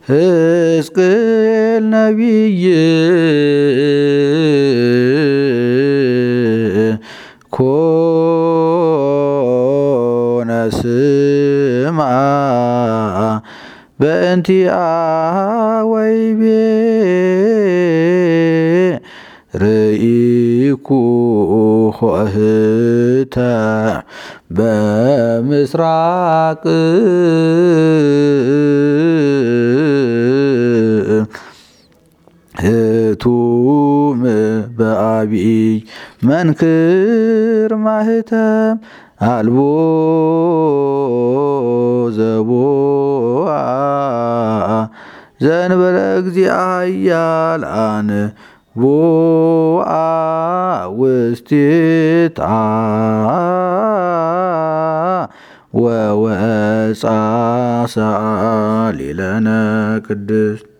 ሕዝቅኤል ነቢይ ኮነ ስማ በእንቲአሃ ወይቤ ርኢኩ ኆኅተ በምስራቅ ህቱም በአቢይ መንክር ማህተም አልቦ ዘቦአ ዘእንበለ እግዚአ ኃያላን ቦአ ውስቴታ ወወፃ ሰአሊ ለነ ቅድስት